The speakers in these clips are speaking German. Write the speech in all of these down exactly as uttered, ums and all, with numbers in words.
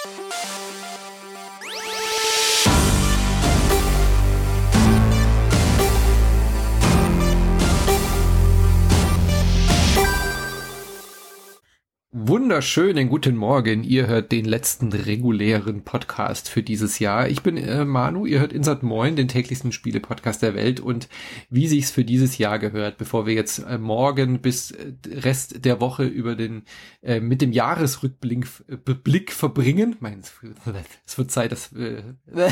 Wunderschönen guten Morgen, ihr hört den letzten regulären Podcast für dieses Jahr. Ich bin äh, Manu, ihr hört Insert Moin, den täglichsten Spiele-Podcast der Welt und wie sich's für dieses Jahr gehört, bevor wir jetzt äh, morgen bis äh, Rest der Woche über den äh, mit dem Jahresrückblick äh, Blick verbringen. Mein, es wird Zeit, dass äh,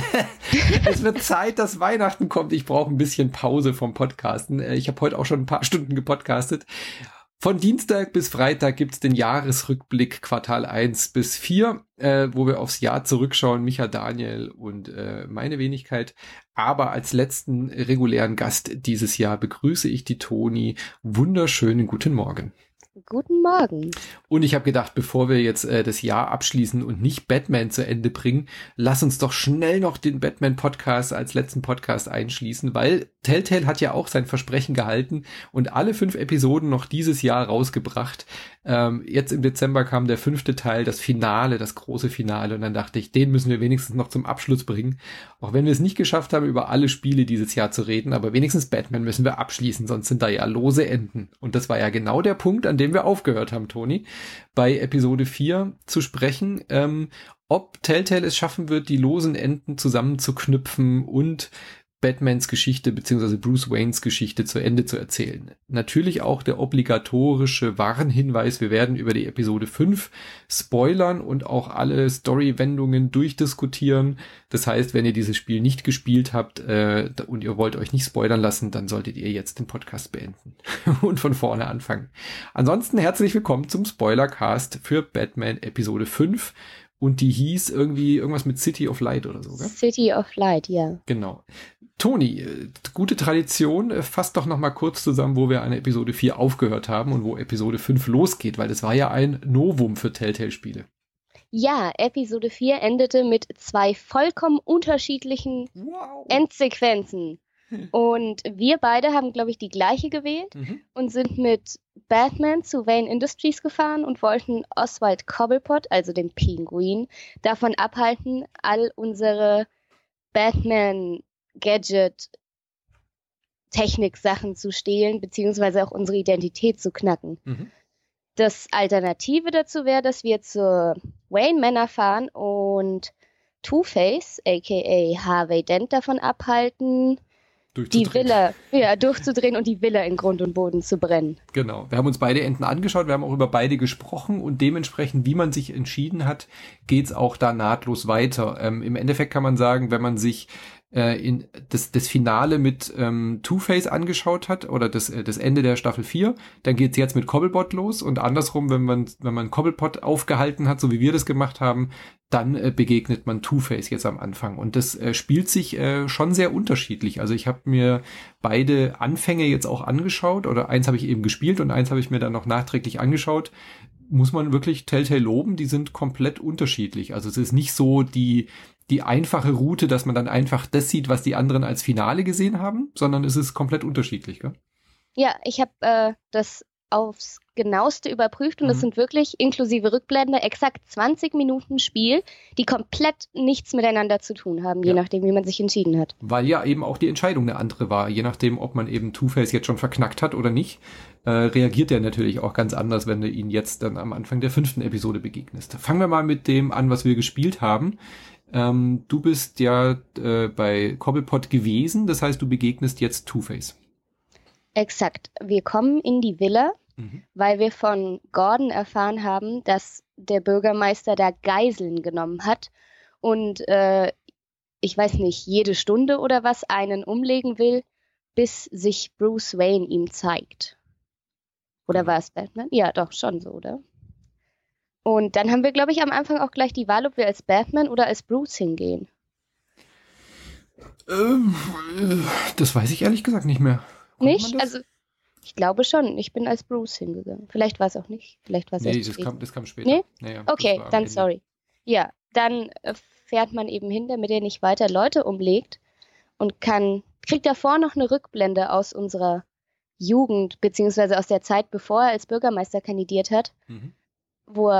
es wird Zeit, dass Weihnachten kommt. Ich brauche ein bisschen Pause vom Podcasten. Äh, ich habe heute auch schon ein paar Stunden gepodcastet. Von Dienstag bis Freitag gibt's den Jahresrückblick Quartal eins bis vier, äh, wo wir aufs Jahr zurückschauen, Micha, Daniel und äh, meine Wenigkeit. Aber als letzten regulären Gast dieses Jahr begrüße ich die Toni. Wunderschönen guten Morgen. Guten Morgen. Und ich habe gedacht, bevor wir jetzt äh, das Jahr abschließen und nicht Batman zu Ende bringen, lass uns doch schnell noch den Batman-Podcast als letzten Podcast einschließen, weil Telltale hat ja auch sein Versprechen gehalten und alle fünf Episoden noch dieses Jahr rausgebracht. Ähm, jetzt im Dezember kam der fünfte Teil, das Finale, das große Finale. Und dann dachte ich, den müssen wir wenigstens noch zum Abschluss bringen. Auch wenn wir es nicht geschafft haben, über alle Spiele dieses Jahr zu reden, aber wenigstens Batman müssen wir abschließen, sonst sind da ja lose Enden. Und das war ja genau der Punkt, an dem wir aufgehört haben, Toni, bei Episode vier zu sprechen, ähm, ob Telltale es schaffen wird, die losen Enden zusammenzuknüpfen und Batmans Geschichte beziehungsweise Bruce Waynes Geschichte zu Ende zu erzählen. Natürlich auch der obligatorische Warnhinweis, wir werden über die Episode fünf spoilern und auch alle Story-Wendungen durchdiskutieren. Das heißt, wenn ihr dieses Spiel nicht gespielt habt äh, und ihr wollt euch nicht spoilern lassen, dann solltet ihr jetzt den Podcast beenden und von vorne anfangen. Ansonsten herzlich willkommen zum Spoilercast für Batman Episode fünf. Und die hieß irgendwie irgendwas mit City of Light oder so, gell? City of Light, ja. Genau. Toni, gute Tradition, fasst doch noch mal kurz zusammen, wo wir an Episode vier aufgehört haben und wo Episode fünf losgeht, weil das war ja ein Novum für Telltale-Spiele. Ja, Episode vier endete mit zwei vollkommen unterschiedlichen wow. Endsequenzen. Und wir beide haben, glaube ich, die gleiche gewählt mhm. und sind mit Batman zu Wayne Industries gefahren und wollten Oswald Cobblepot, also den Pinguin, davon abhalten, all unsere Batman-Gadget-Technik-Sachen zu stehlen, beziehungsweise auch unsere Identität zu knacken. Mhm. Das Alternative dazu wäre, dass wir zur Wayne Manor fahren und Two-Face, aka Harvey Dent, davon abhalten, die Villa, ja, durchzudrehen und die Villa in Grund und Boden zu brennen. Genau. Wir haben uns beide Enden angeschaut, wir haben auch über beide gesprochen und dementsprechend, wie man sich entschieden hat, geht's auch da nahtlos weiter. Ähm, im Endeffekt kann man sagen, wenn man sich äh, in das, das Finale mit ähm, Two-Face angeschaut hat oder das, äh, das Ende der Staffel vier, dann geht's jetzt mit Cobblepot los und andersrum, wenn man wenn man Cobblepot aufgehalten hat, so wie wir das gemacht haben, dann äh, begegnet man Two-Face jetzt am Anfang. Und das äh, spielt sich äh, schon sehr unterschiedlich. Also ich habe mir beide Anfänge jetzt auch angeschaut, oder eins habe ich eben gespielt und eins habe ich mir dann noch nachträglich angeschaut. Muss man wirklich Telltale loben, die sind komplett unterschiedlich. Also es ist nicht so die die einfache Route, dass man dann einfach das sieht, was die anderen als Finale gesehen haben, sondern es ist komplett unterschiedlich, gell? Ja, ich habe äh, das aufs Genaueste überprüft und es mhm. sind wirklich inklusive Rückblende exakt zwanzig Minuten Spiel, die komplett nichts miteinander zu tun haben, je ja. nachdem, wie man sich entschieden hat. Weil ja eben auch die Entscheidung eine andere war, je nachdem, ob man eben Two-Face jetzt schon verknackt hat oder nicht, äh, reagiert er natürlich auch ganz anders, wenn du ihn jetzt dann am Anfang der fünften Episode begegnest. Fangen wir mal mit dem an, was wir gespielt haben. Ähm, du bist ja äh, bei Cobblepot gewesen, das heißt, du begegnest jetzt Two-Face. Exakt. Wir kommen in die Villa, mhm. weil wir von Gordon erfahren haben, dass der Bürgermeister da Geiseln genommen hat und äh, ich weiß nicht, jede Stunde oder was einen umlegen will, bis sich Bruce Wayne ihm zeigt. Oder mhm. war es Batman? Ja, doch, schon so, oder? Und dann haben wir, glaube ich, am Anfang auch gleich die Wahl, ob wir als Batman oder als Bruce hingehen. Ähm, das weiß ich ehrlich gesagt nicht mehr. Konnte nicht? Also, ich glaube schon. Ich bin als Bruce hingegangen. Vielleicht war es auch nicht. Vielleicht war es nee, erst das später. kam, das kam später. Nee? Naja, okay, dann Ende. Sorry. Ja, dann äh, fährt man eben hin, damit er nicht weiter Leute umlegt und kann, kriegt davor noch eine Rückblende aus unserer Jugend, beziehungsweise aus der Zeit, bevor er als Bürgermeister kandidiert hat, mhm. wo er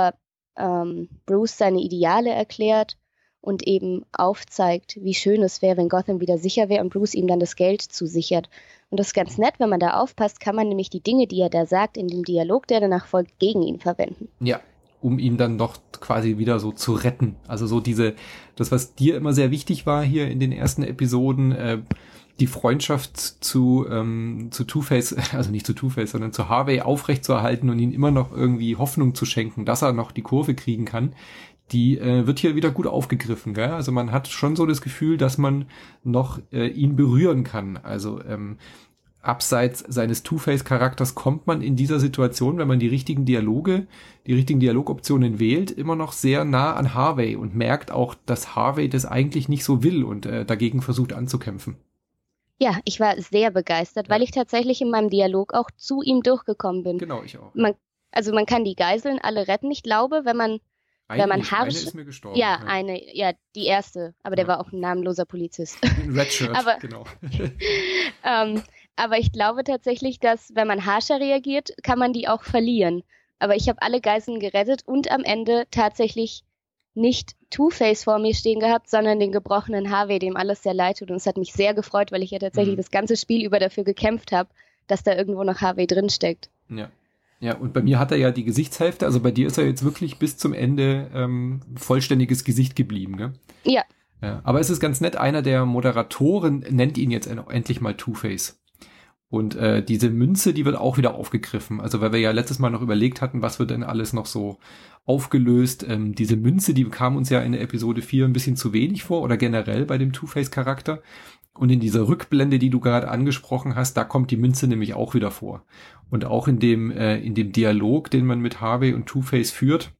ähm, Bruce seine Ideale erklärt und eben aufzeigt, wie schön es wäre, wenn Gotham wieder sicher wäre und Bruce ihm dann das Geld zusichert. Und das ist ganz nett, wenn man da aufpasst, kann man nämlich die Dinge, die er da sagt, in dem Dialog, der danach folgt, gegen ihn verwenden. Ja, um ihn dann doch quasi wieder so zu retten. Also so diese, das, was dir immer sehr wichtig war hier in den ersten Episoden, äh, die Freundschaft zu, ähm, zu Two-Face, also nicht zu Two-Face, sondern zu Harvey aufrechtzuerhalten und ihm immer noch irgendwie Hoffnung zu schenken, dass er noch die Kurve kriegen kann, die äh, wird hier wieder gut aufgegriffen. Gell? Also man hat schon so das Gefühl, dass man noch äh, ihn berühren kann. Also ähm, abseits seines Two-Face-Charakters kommt man in dieser Situation, wenn man die richtigen Dialoge, die richtigen Dialogoptionen wählt, immer noch sehr nah an Harvey und merkt auch, dass Harvey das eigentlich nicht so will und äh, dagegen versucht anzukämpfen. Ja, ich war sehr begeistert, ja. weil ich tatsächlich in meinem Dialog auch zu ihm durchgekommen bin. Genau, ich auch. Man, also man kann die Geiseln alle retten. Ich glaube, wenn man Eine, wenn man nicht, harsch, eine ist mir gestorben. Ja, ja, eine, ja, die erste, aber ja. der war auch ein namenloser Polizist. Ein Redshirt, aber, genau. ähm, aber ich glaube tatsächlich, dass wenn man harscher reagiert, kann man die auch verlieren. Aber ich habe alle Geiseln gerettet und am Ende tatsächlich nicht Two-Face vor mir stehen gehabt, sondern den gebrochenen Harvey, dem alles sehr leid tut. Und es hat mich sehr gefreut, weil ich ja tatsächlich mhm. das ganze Spiel über dafür gekämpft habe, dass da irgendwo noch Harvey drinsteckt. Ja. Ja, und bei mir hat er ja die Gesichtshälfte, also bei dir ist er jetzt wirklich bis zum Ende ähm, vollständiges Gesicht geblieben, gell? Ja. Ja. Aber es ist ganz nett, einer der Moderatoren nennt ihn jetzt endlich mal Two-Face. Und äh, diese Münze, die wird auch wieder aufgegriffen. Also weil wir ja letztes Mal noch überlegt hatten, was wird denn alles noch so aufgelöst. Ähm, diese Münze, die kam uns ja in der Episode vier ein bisschen zu wenig vor oder generell bei dem Two-Face-Charakter. Und in dieser Rückblende, die du gerade angesprochen hast, da kommt die Münze nämlich auch wieder vor. Und auch in dem äh, in dem Dialog, den man mit Harvey und Two-Face führt,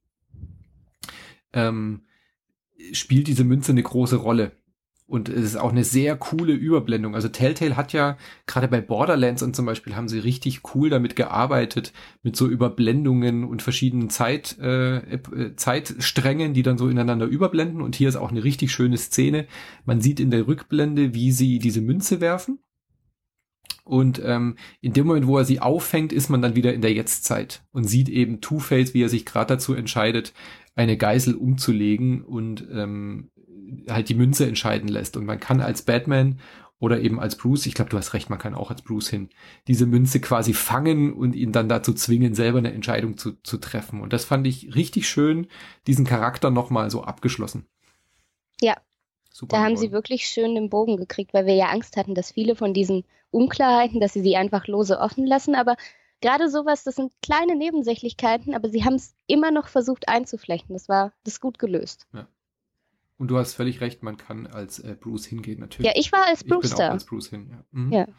ähm, spielt diese Münze eine große Rolle. Und es ist auch eine sehr coole Überblendung. Also Telltale hat ja, gerade bei Borderlands und zum Beispiel, haben sie richtig cool damit gearbeitet, mit so Überblendungen und verschiedenen Zeit, äh, Zeitsträngen, die dann so ineinander überblenden. Und hier ist auch eine richtig schöne Szene. Man sieht in der Rückblende, wie sie diese Münze werfen. Und ähm, in dem Moment, wo er sie auffängt, ist man dann wieder in der Jetztzeit und sieht eben Two-Face, wie er sich gerade dazu entscheidet, eine Geisel umzulegen und ähm, halt die Münze entscheiden lässt. Und man kann als Batman oder eben als Bruce, ich glaube, du hast recht, man kann auch als Bruce hin, diese Münze quasi fangen und ihn dann dazu zwingen, selber eine Entscheidung zu, zu treffen. Und das fand ich richtig schön, diesen Charakter nochmal so abgeschlossen. Ja, super da haben geworden. sie wirklich schön den Bogen gekriegt, weil wir ja Angst hatten, dass viele von diesen Unklarheiten, dass sie sie einfach lose offen lassen, aber gerade sowas, das sind kleine Nebensächlichkeiten, aber sie haben es immer noch versucht einzuflechten. Das war das ist gut gelöst. Ja. Und du hast völlig recht, man kann als äh, Bruce hingehen, natürlich. Ja, ich war als Bruce ich bin da. auch als Bruce hin, ja. Mhm. ja.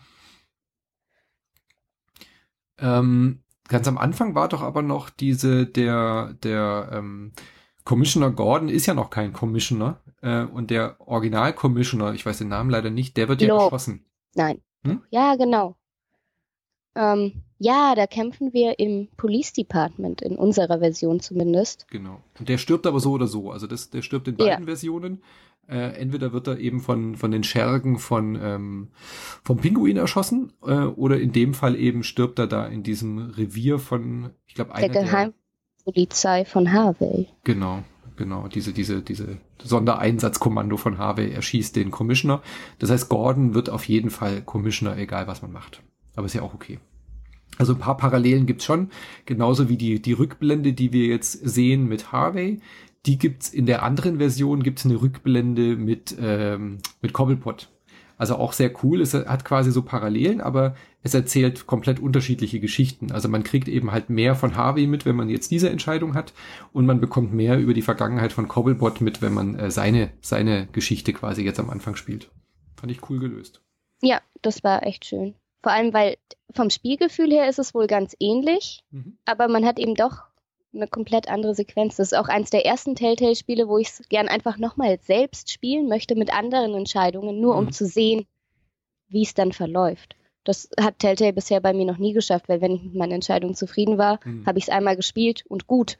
Ähm, ganz am Anfang war doch aber noch diese, der, der ähm, Commissioner Gordon ist ja noch kein Commissioner äh, und der Original-Commissioner, ich weiß den Namen leider nicht, der wird ja No. erschossen. Nein. Hm? Ja, genau. Ähm, ja, da kämpfen wir im Police Department, in unserer Version zumindest. Genau. Und der stirbt aber so oder so. Also das, der stirbt in beiden ja. Versionen. Äh, entweder wird er eben von, von den Schergen von, ähm, vom Pinguin erschossen äh, oder in dem Fall eben stirbt er da in diesem Revier von, ich glaube, einer der Geheimpolizei von Harvey. Genau. Genau, diese, diese, diese Sondereinsatzkommando von Harvey erschießt den Commissioner. Das heißt, Gordon wird auf jeden Fall Commissioner, egal was man macht. Aber ist ja auch okay. Also ein paar Parallelen gibt's schon. Genauso wie die, die Rückblende, die wir jetzt sehen mit Harvey. Die gibt's in der anderen Version, gibt's eine Rückblende mit, ähm, mit Cobblepot. Also auch sehr cool. Es hat quasi so Parallelen, aber es erzählt komplett unterschiedliche Geschichten. Also man kriegt eben halt mehr von Harvey mit, wenn man jetzt diese Entscheidung hat. Und man bekommt mehr über die Vergangenheit von Cobblepot mit, wenn man äh, seine, seine Geschichte quasi jetzt am Anfang spielt. Fand ich cool gelöst. Ja, das war echt schön. Vor allem, weil vom Spielgefühl her ist es wohl ganz ähnlich, mhm. aber man hat eben doch eine komplett andere Sequenz. Das ist auch eins der ersten Telltale-Spiele, wo ich es gern einfach nochmal selbst spielen möchte mit anderen Entscheidungen, nur mhm. um zu sehen, wie es dann verläuft. Das hat Telltale bisher bei mir noch nie geschafft, weil wenn ich mit meiner Entscheidung zufrieden war, mhm. habe ich es einmal gespielt und gut.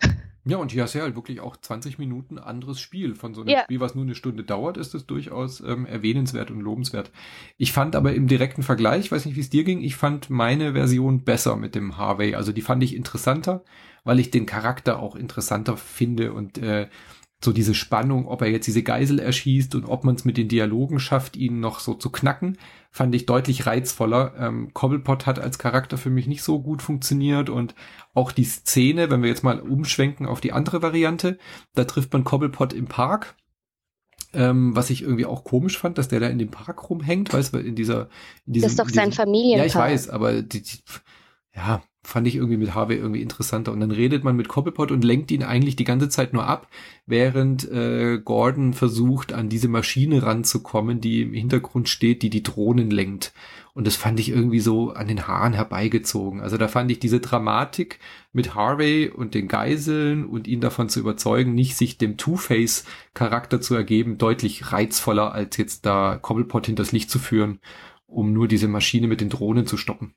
Ja, und hier hast du ja halt wirklich auch zwanzig Minuten anderes Spiel. Von so einem ja. Spiel, was nur eine Stunde dauert, ist es durchaus ähm, erwähnenswert und lobenswert. Ich fand aber im direkten Vergleich, weiß nicht, wie es dir ging, ich fand meine Version besser mit dem Harvey. Also die fand ich interessanter, weil ich den Charakter auch interessanter finde und äh, so diese Spannung, ob er jetzt diese Geisel erschießt und ob man es mit den Dialogen schafft, ihn noch so zu knacken, fand ich deutlich reizvoller. Ähm, Cobblepot hat als Charakter für mich nicht so gut funktioniert und auch die Szene, wenn wir jetzt mal umschwenken auf die andere Variante, da trifft man Cobblepot im Park, ähm, was ich irgendwie auch komisch fand, dass der da in dem Park rumhängt, weißt du, in dieser... In diesem, das ist doch sein Familienpark. Ja, ich weiß, aber die, die, ja... fand ich irgendwie mit Harvey irgendwie interessanter. Und dann redet man mit Cobblepot und lenkt ihn eigentlich die ganze Zeit nur ab, während äh, Gordon versucht, an diese Maschine ranzukommen, die im Hintergrund steht, die die Drohnen lenkt. Und das fand ich irgendwie so an den Haaren herbeigezogen. Also da fand ich diese Dramatik mit Harvey und den Geiseln und ihn davon zu überzeugen, nicht sich dem Two-Face-Charakter zu ergeben, deutlich reizvoller, als jetzt da Cobblepot hinters Licht zu führen, um nur diese Maschine mit den Drohnen zu stoppen.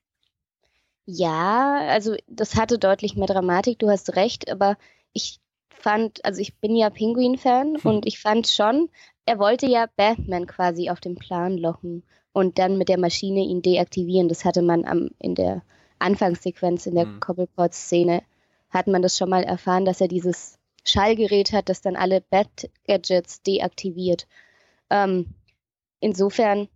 Ja, also das hatte deutlich mehr Dramatik, du hast recht, aber ich fand, also ich bin ja Pinguin-Fan hm. und ich fand schon, er wollte ja Batman quasi auf den Plan locken und dann mit der Maschine ihn deaktivieren. Das hatte man am, in der Anfangssequenz, in der hm. Cobblepot-Szene, hat man das schon mal erfahren, dass er dieses Schallgerät hat, das dann alle Bat-Gadgets deaktiviert. Ähm, insofern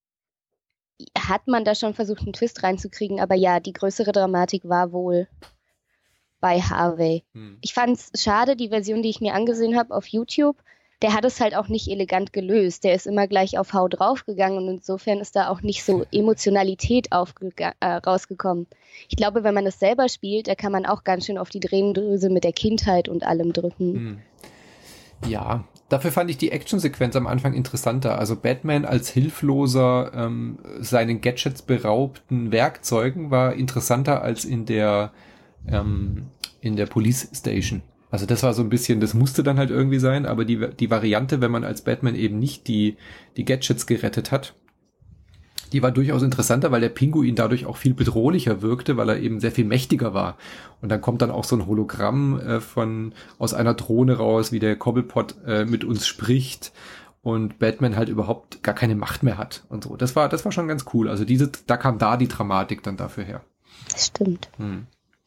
hat man da schon versucht, einen Twist reinzukriegen, aber ja, die größere Dramatik war wohl bei Harvey. Hm. Ich fand es schade, die Version, die ich mir angesehen habe auf YouTube, der hat es halt auch nicht elegant gelöst. Der ist immer gleich auf Hau draufgegangen und insofern ist da auch nicht so Emotionalität aufge- äh, rausgekommen. Ich glaube, wenn man es selber spielt, da kann man auch ganz schön auf die Tränendrüse mit der Kindheit und allem drücken. Hm. Ja, dafür fand ich die Actionsequenz am Anfang interessanter. Also Batman als hilfloser, ähm, seinen Gadgets beraubten Werkzeugen war interessanter als in der ähm, in der Police Station. Also das war so ein bisschen, das musste dann halt irgendwie sein, aber die die Variante, wenn man als Batman eben nicht die die Gadgets gerettet hat, die war durchaus interessanter, weil der Pinguin dadurch auch viel bedrohlicher wirkte, weil er eben sehr viel mächtiger war. Und dann kommt dann auch so ein Hologramm äh, von aus einer Drohne raus, wie der Cobblepot äh, mit uns spricht und Batman halt überhaupt gar keine Macht mehr hat und so. Das war das war schon ganz cool. Also diese, da kam da die Dramatik dann dafür her. Das stimmt. Hm.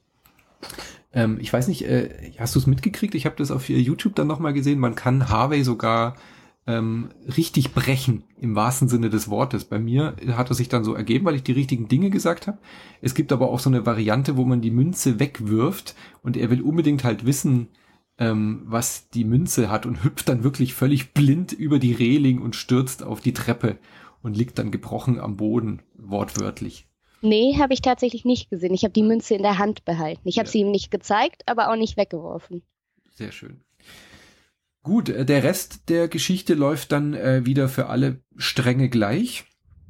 Ähm, ich weiß nicht, äh, hast du es mitgekriegt? Ich habe das auf YouTube dann nochmal gesehen. Man kann Harvey sogar Ähm, richtig brechen, im wahrsten Sinne des Wortes. Bei mir hat es sich dann so ergeben, weil ich die richtigen Dinge gesagt habe. Es gibt aber auch so eine Variante, wo man die Münze wegwirft und er will unbedingt halt wissen, ähm, was die Münze hat und hüpft dann wirklich völlig blind über die Reling und stürzt auf die Treppe und liegt dann gebrochen am Boden, wortwörtlich. Nee, habe ich tatsächlich nicht gesehen. Ich habe die Münze in der Hand behalten. Ich habe ja. sie ihm nicht gezeigt, aber auch nicht weggeworfen. Sehr schön. Gut, der Rest der Geschichte läuft dann äh, wieder für alle Stränge gleich.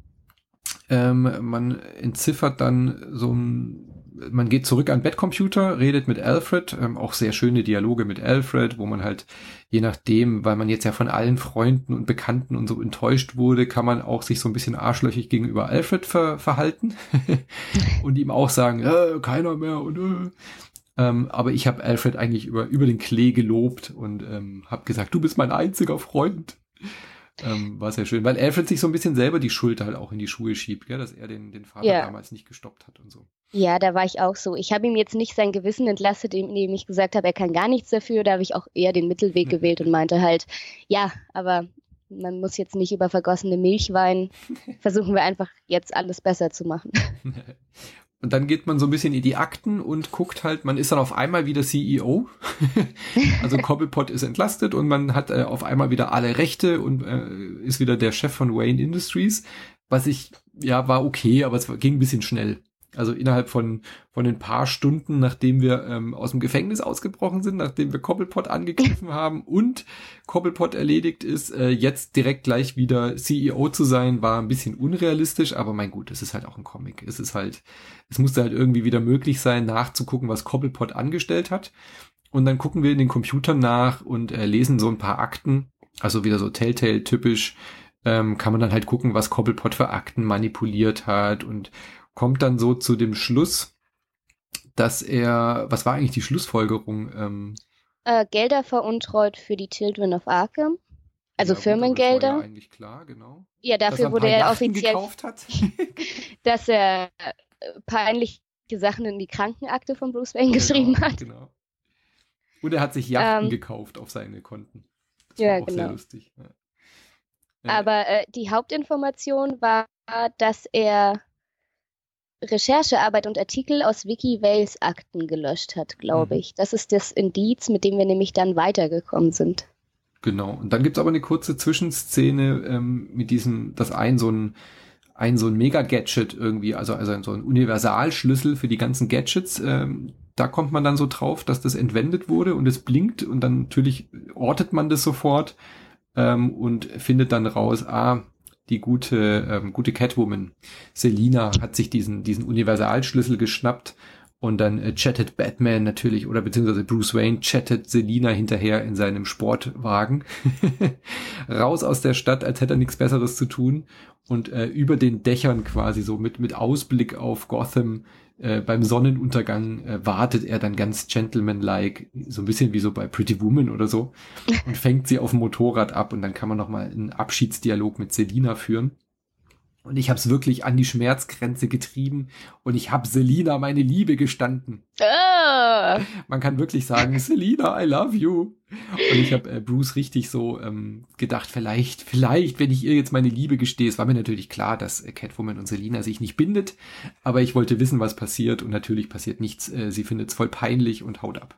Ähm, man entziffert dann so ein, man geht zurück an den Bettcomputer, redet mit Alfred, ähm, auch sehr schöne Dialoge mit Alfred, wo man halt, je nachdem, weil man jetzt ja von allen Freunden und Bekannten und so enttäuscht wurde, kann man auch sich so ein bisschen arschlöchig gegenüber Alfred ver- verhalten und ihm auch sagen, äh, keiner mehr und äh. Ähm, aber ich habe Alfred eigentlich über über den Klee gelobt und ähm, habe gesagt, du bist mein einziger Freund. Ähm, war sehr schön, weil Alfred sich so ein bisschen selber die Schuld halt auch in die Schuhe schiebt, gell? Dass er den den Vater ja. damals nicht gestoppt hat und so. Ja, da war ich auch so. Ich habe ihm jetzt nicht sein Gewissen entlastet, indem ich gesagt habe, er kann gar nichts dafür. Da habe ich auch eher den Mittelweg gewählt und meinte halt, ja, aber man muss jetzt nicht über vergossene Milch weinen. Versuchen wir einfach jetzt alles besser zu machen. Und dann geht man so ein bisschen in die Akten und guckt halt, man ist dann auf einmal wieder C E O. Also Cobblepot ist entlastet und man hat äh, auf einmal wieder alle Rechte und äh, ist wieder der Chef von Wayne Industries. Was ich, ja, war okay, aber es ging ein bisschen schnell. Also innerhalb von von ein paar Stunden, nachdem wir ähm, aus dem Gefängnis ausgebrochen sind, nachdem wir Cobblepot angegriffen haben und Cobblepot erledigt ist, äh, jetzt direkt gleich wieder C E O zu sein, war ein bisschen unrealistisch, aber mein Gut, es ist halt auch ein Comic. Es ist halt, es musste halt irgendwie wieder möglich sein, nachzugucken, was Cobblepot angestellt hat. Und dann gucken wir in den Computern nach und äh, lesen so ein paar Akten, also wieder so Telltale-typisch, ähm, kann man dann halt gucken, was Cobblepot für Akten manipuliert hat und kommt dann so zu dem Schluss, dass er, was war eigentlich die Schlussfolgerung? Ähm, äh, Gelder veruntreut für die Children of Arkham. Also ja, Firmengelder. Das war ja eigentlich klar, genau. Ja, dafür wurde er offiziell gekauft hat. dass er peinliche Sachen in die Krankenakte von Bruce Wayne genau, geschrieben hat. Genau. Und er hat sich Yachten ähm, gekauft auf seine Konten. Das ja, war auch genau. sehr lustig. Ja. Aber äh, die Hauptinformation war, dass er Recherchearbeit und Artikel aus Vicky Vales Akten gelöscht hat, glaube mhm. ich. Das ist das Indiz, mit dem wir nämlich dann weitergekommen sind. Genau. Und dann gibt's aber eine kurze Zwischenszene ähm, mit diesem, dass ein so ein ein so ein Mega-Gadget irgendwie, also also so ein Universalschlüssel für die ganzen Gadgets, ähm, da kommt man dann so drauf, dass das entwendet wurde und es blinkt und dann natürlich ortet man das sofort ähm, und findet dann raus, ah, die gute ähm, gute Catwoman Selina hat sich diesen diesen Universalschlüssel geschnappt und dann äh, chattet Batman natürlich oder beziehungsweise Bruce Wayne chattet Selina hinterher in seinem Sportwagen raus aus der Stadt, als hätte er nichts Besseres zu tun und äh, über den Dächern quasi so mit mit Ausblick auf Gotham äh, beim Sonnenuntergang äh, wartet er dann ganz gentleman-like, so ein bisschen wie so bei Pretty Woman oder so und fängt sie auf dem Motorrad ab und dann kann man nochmal einen Abschiedsdialog mit Selina führen. Und ich habe es wirklich an die Schmerzgrenze getrieben und ich habe Selina meine Liebe gestanden. Oh. Man kann wirklich sagen, Selina, I love you. Und ich habe äh, Bruce richtig so ähm, gedacht, vielleicht, vielleicht, wenn ich ihr jetzt meine Liebe gestehe. Es war mir natürlich klar, dass äh, Catwoman und Selina sich nicht bindet, aber ich wollte wissen, was passiert und natürlich passiert nichts. Äh, sie findet es voll peinlich und haut ab.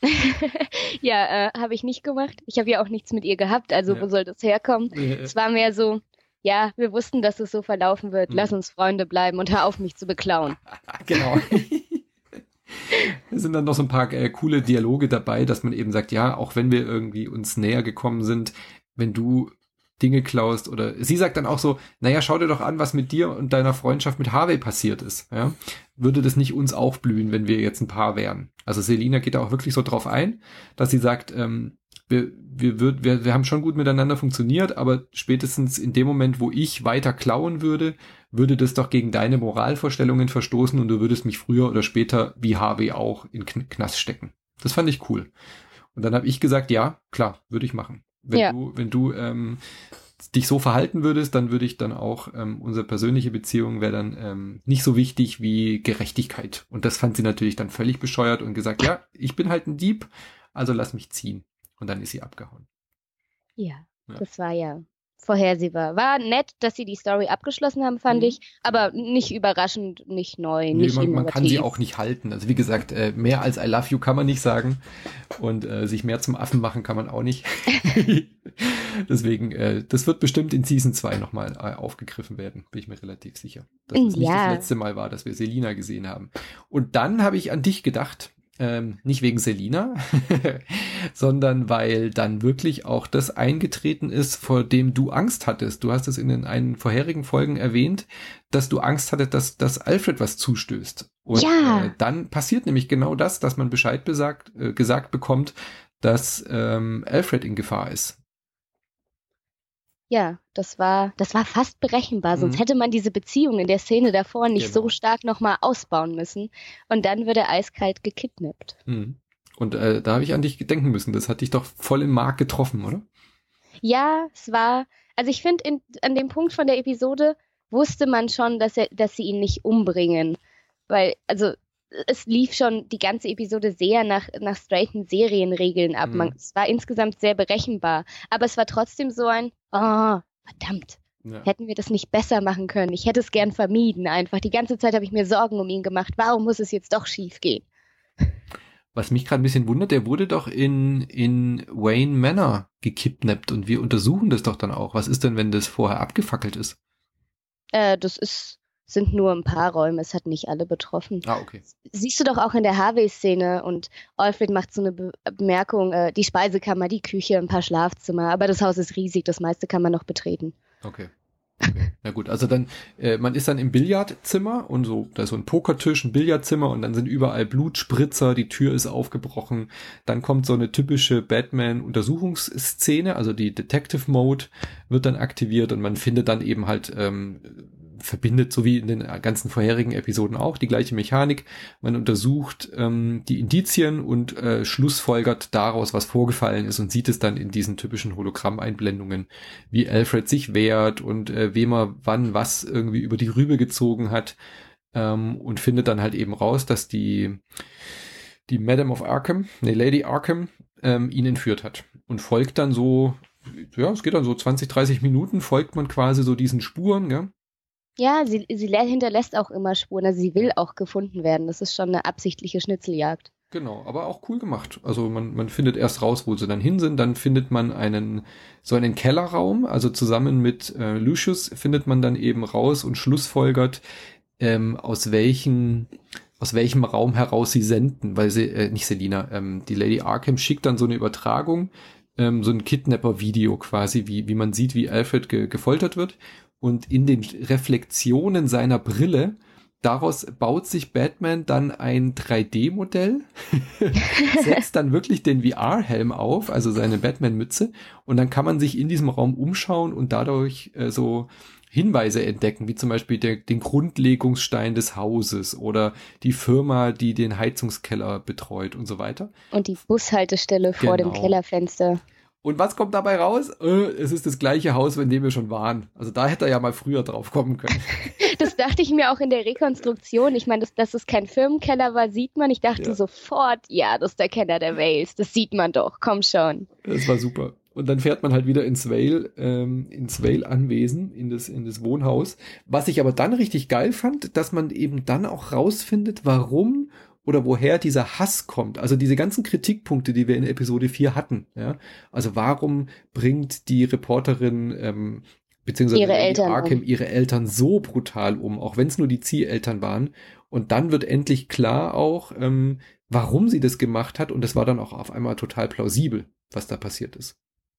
ja, äh, habe ich nicht gemacht. Ich habe ja auch nichts mit ihr gehabt, also ja. Wo soll das herkommen? Ja. Es war mehr so, ja, wir wussten, dass es so verlaufen wird. Hm. Lass uns Freunde bleiben und hör auf, mich zu beklauen. Genau. Es sind dann noch so ein paar äh, coole Dialoge dabei, dass man eben sagt, ja, auch wenn wir irgendwie uns näher gekommen sind, wenn du Dinge klaust oder sie sagt dann auch so, naja, schau dir doch an, was mit dir und deiner Freundschaft mit Harvey passiert ist. Ja? Würde das nicht uns auch blühen, wenn wir jetzt ein Paar wären? Also Selina geht da auch wirklich so drauf ein, dass sie sagt, ähm, wir, wir, wir, wir, wir haben schon gut miteinander funktioniert, aber spätestens in dem Moment, wo ich weiter klauen würde, würde das doch gegen deine Moralvorstellungen verstoßen und du würdest mich früher oder später, wie Harvey auch, in Kn- Knast stecken. Das fand ich cool. Und dann habe ich gesagt, ja, klar, würde ich machen. Wenn ja. du, wenn du ähm, dich so verhalten würdest, dann würde ich dann auch, ähm, unsere persönliche Beziehung wäre dann ähm, nicht so wichtig wie Gerechtigkeit. Und das fand sie natürlich dann völlig bescheuert und gesagt, ja, ich bin halt ein Dieb, also lass mich ziehen. Und dann ist sie abgehauen. Ja, ja. Das war ja vorhersehbar. War nett, dass sie die Story abgeschlossen haben, fand mhm. ich, aber nicht überraschend, nicht neu, nee, nicht man, man kann sie auch nicht halten. Also wie gesagt, äh, mehr als I love you kann man nicht sagen und äh, sich mehr zum Affen machen kann man auch nicht. Deswegen, äh, das wird bestimmt in Season zwei nochmal äh, aufgegriffen werden, bin ich mir relativ sicher. Dass es ja. nicht das letzte Mal war, dass wir Selina gesehen haben. Und dann habe ich an dich gedacht, Ähm, nicht wegen Selina, sondern weil dann wirklich auch das eingetreten ist, vor dem du Angst hattest. Du hast es in den einen vorherigen Folgen erwähnt, dass du Angst hattest, dass, dass Alfred was zustößt. Und ja. äh, dann passiert nämlich genau das, dass man Bescheid besagt, äh, gesagt bekommt, dass ähm, Alfred in Gefahr ist. Ja, das war, das war fast berechenbar, sonst mhm. hätte man diese Beziehung in der Szene davor nicht genau. so stark nochmal ausbauen müssen. Und dann wird er eiskalt gekidnappt. Mhm. Und äh, da habe ich an dich denken müssen, das hat dich doch voll im Mark getroffen, oder? Ja, es war, also ich finde, an dem Punkt von der Episode wusste man schon, dass, er, dass sie ihn nicht umbringen. Weil, also es lief schon die ganze Episode sehr nach, nach straighten Serienregeln ab. Mhm. Man, es war insgesamt sehr berechenbar. Aber es war trotzdem so ein, oh, verdammt, ja. hätten wir das nicht besser machen können. Ich hätte es gern vermieden einfach. Die ganze Zeit habe ich mir Sorgen um ihn gemacht. Warum muss es jetzt doch schief gehen? Was mich gerade ein bisschen wundert, der wurde doch in, in Wayne Manor gekidnappt und wir untersuchen das doch dann auch. Was ist denn, wenn das vorher abgefackelt ist? Äh, das ist... sind nur ein paar Räume, es hat nicht alle betroffen. Ah, okay. Siehst du doch auch in der Harvey-Szene und Alfred macht so eine Be- Bemerkung, äh, die Speisekammer, die Küche, ein paar Schlafzimmer, aber das Haus ist riesig, das meiste kann man noch betreten. Okay. Okay. Na gut, also dann, äh, man ist dann im Billardzimmer und so, da ist so ein Pokertisch, ein Billardzimmer und dann sind überall Blutspritzer, die Tür ist aufgebrochen, dann kommt so eine typische Batman-Untersuchungsszene, also die Detective Mode wird dann aktiviert und man findet dann eben halt ähm, verbindet, so wie in den ganzen vorherigen Episoden auch, die gleiche Mechanik. Man untersucht ähm, die Indizien und äh, schlussfolgert daraus, was vorgefallen ist und sieht es dann in diesen typischen Hologrammeinblendungen, wie Alfred sich wehrt und äh, wem er wann was irgendwie über die Rübe gezogen hat, ähm, und findet dann halt eben raus, dass die die Madame of Arkham, nee, Lady Arkham, ähm, ihn entführt hat und folgt dann so, ja, es geht dann so zwanzig, dreißig Minuten, folgt man quasi so diesen Spuren, gell? Ja, sie, sie hinterlässt auch immer Spuren, also sie will auch gefunden werden. Das ist schon eine absichtliche Schnitzeljagd. Genau, aber auch cool gemacht. Also man, man findet erst raus, wo sie dann hin sind, dann findet man einen, so einen Kellerraum, also zusammen mit äh, Lucius findet man dann eben raus und schlussfolgert, ähm, aus welchen, aus welchem Raum heraus sie senden, weil sie, äh, nicht Selina, ähm, die Lady Arkham schickt dann so eine Übertragung, ähm, so ein Kidnapper-Video quasi, wie, wie man sieht, wie Alfred ge- gefoltert wird. Und in den Reflexionen seiner Brille, daraus baut sich Batman dann ein drei D-Modell, setzt dann wirklich den V R-Helm auf, also seine Batman-Mütze, und dann kann man sich in diesem Raum umschauen und dadurch äh, so Hinweise entdecken, wie zum Beispiel der, den Grundlegungsstein des Hauses oder die Firma, die den Heizungskeller betreut und so weiter. Und die Bushaltestelle vor Genau. dem Kellerfenster. Und was kommt dabei raus? Äh, es ist das gleiche Haus, in dem wir schon waren. Also da hätte er ja mal früher drauf kommen können. Das dachte ich mir auch in der Rekonstruktion. Ich meine, dass, dass es kein Firmenkeller war, sieht man. Ich dachte Ja. sofort, ja, das ist der Keller der Vales. Das sieht man doch. Komm schon. Das war super. Und dann fährt man halt wieder ins Vale, ähm, ins Vale-Anwesen, in das, in das Wohnhaus. Was ich aber dann richtig geil fand, dass man eben dann auch rausfindet, warum oder woher dieser Hass kommt. Also diese ganzen Kritikpunkte, die wir in Episode vier hatten. Ja? Also warum bringt die Reporterin ähm, beziehungsweise Ihre Lady Eltern Arkham um. ihre Eltern so brutal um, auch wenn es nur die Zieheltern waren. Und dann wird endlich klar auch, ähm, warum sie das gemacht hat. Und das war dann auch auf einmal total plausibel, was da passiert ist.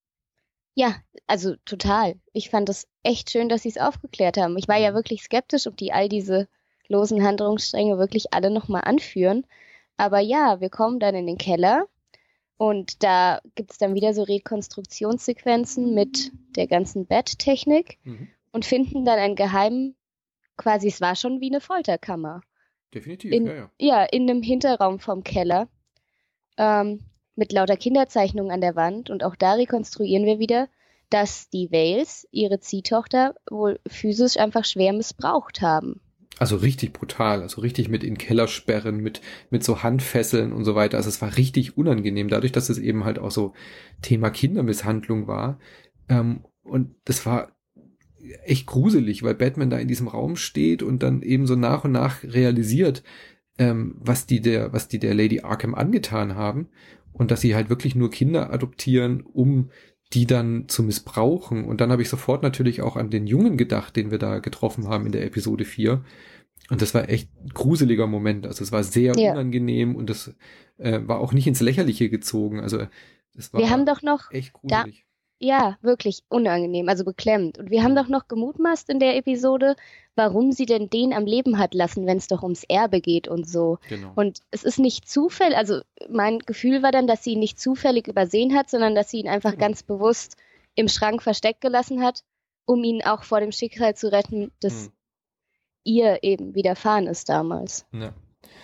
Ja, also total. Ich fand es echt schön, dass sie es aufgeklärt haben. Ich war ja wirklich skeptisch, ob die all diese losen Handlungsstränge wirklich alle nochmal anführen. Aber ja, wir kommen dann in den Keller und da gibt es dann wieder so Rekonstruktionssequenzen mit der ganzen Betttechnik Mhm. und finden dann einen geheimen, quasi es war schon wie eine Folterkammer. Definitiv, In, ja, ja. ja, in einem Hinterraum vom Keller. Ähm, mit lauter Kinderzeichnungen an der Wand. Und auch da rekonstruieren wir wieder, dass die Vales ihre Ziehtochter wohl physisch einfach schwer missbraucht haben. Also richtig brutal, also richtig mit in den Keller sperren, mit, mit so Handfesseln und so weiter. Also es war richtig unangenehm, dadurch, dass es eben halt auch so Thema Kindermisshandlung war. Ähm, und das war echt gruselig, weil Batman da in diesem Raum steht und dann eben so nach und nach realisiert, ähm, was die der, was die der Lady Arkham angetan haben und dass sie halt wirklich nur Kinder adoptieren, um die dann zu missbrauchen. Und dann habe ich sofort natürlich auch an den Jungen gedacht, den wir da getroffen haben in der Episode vier. Und das war echt ein gruseliger Moment. Also es war sehr Ja. unangenehm und das äh, war auch nicht ins Lächerliche gezogen. Also es war Wir haben doch noch, echt da, gruselig. ja, wirklich unangenehm, also beklemmend. Und wir haben doch noch gemutmaßt in der Episode, warum sie denn den am Leben hat lassen, wenn es doch ums Erbe geht und so. Genau. Und es ist nicht zufällig, also mein Gefühl war dann, dass sie ihn nicht zufällig übersehen hat, sondern dass sie ihn einfach Genau. ganz bewusst im Schrank versteckt gelassen hat, um ihn auch vor dem Schicksal zu retten, das Hm. ihr eben widerfahren ist damals. Ja.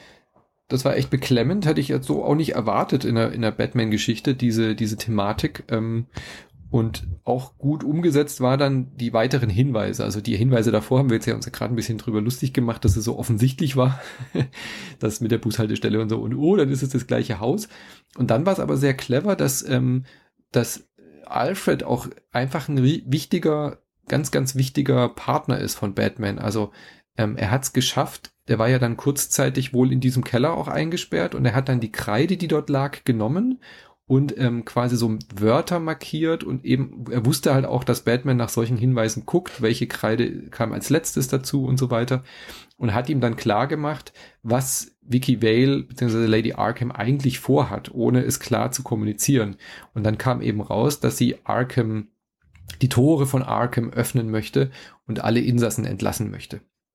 Das war echt beklemmend, hätte ich jetzt so auch nicht erwartet in der, in der Batman-Geschichte, diese, diese Thematik. Ähm, und auch gut umgesetzt war dann die weiteren Hinweise. Also die Hinweise davor haben wir jetzt ja uns ja gerade ein bisschen drüber lustig gemacht, dass es so offensichtlich war, das mit der Bushaltestelle und so. Und oh, dann ist es das gleiche Haus. Und dann war es aber sehr clever, dass, ähm, dass Alfred auch einfach ein wichtiger, ganz, ganz wichtiger Partner ist von Batman. Also ähm, er hat es geschafft, der war ja dann kurzzeitig wohl in diesem Keller auch eingesperrt und er hat dann die Kreide, die dort lag, genommen und ähm, quasi so Wörter markiert und eben, er wusste halt auch, dass Batman nach solchen Hinweisen guckt, welche Kreide kam als letztes dazu und so weiter und hat ihm dann klar gemacht, was Vicky Vale bzw. Lady Arkham eigentlich vorhat, ohne es klar zu kommunizieren. Und dann kam eben raus, dass sie Arkham, die Tore von Arkham öffnen möchte und alle Insassen entlassen möchte.